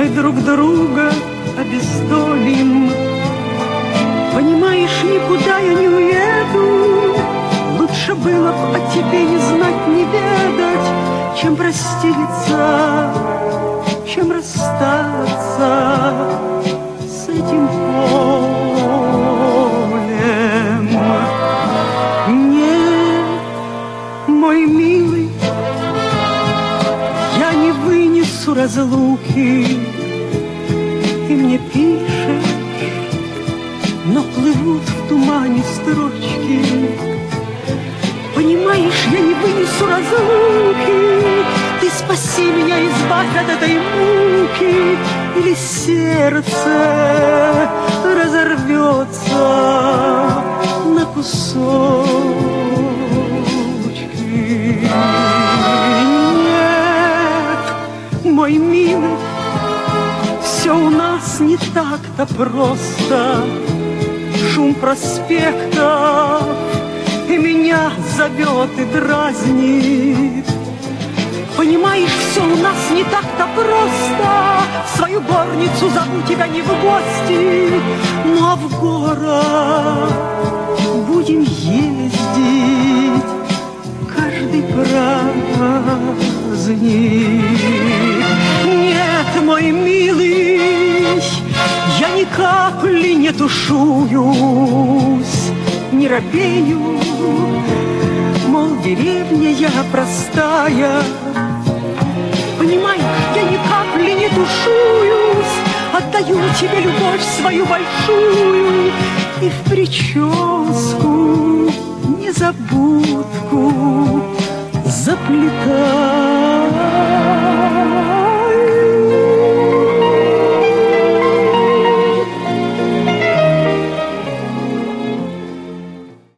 мы друг друга обездолим. Понимаешь, никуда я не уеду. Лучше было б о тебе не знать, не ведать, чем проститься, чем расстаться с этим полем. Нет, мой милый, я не вынесу разлуки. Ты мне пишешь, но плывут в тумане строчки. Понимаешь, я не вынесу разлуки. Ты спаси меня, избавь от этой муки, или сердце разорвется на кусочки. Нет, мой милый, все у нас не так-то просто. Шум проспекта и меня зовет и дразнит. Понимаешь, все у нас не так-то просто. В свою горницу зову тебя не в гости, но в город будем ездить каждый праздник. Нет, мой милый, я ни капли не тушуюсь, не робею, мол, деревня я простая. Понимаешь, я ни капли не тушуюсь, отдаю тебе любовь свою большую и в прическу незабудку заплетаю.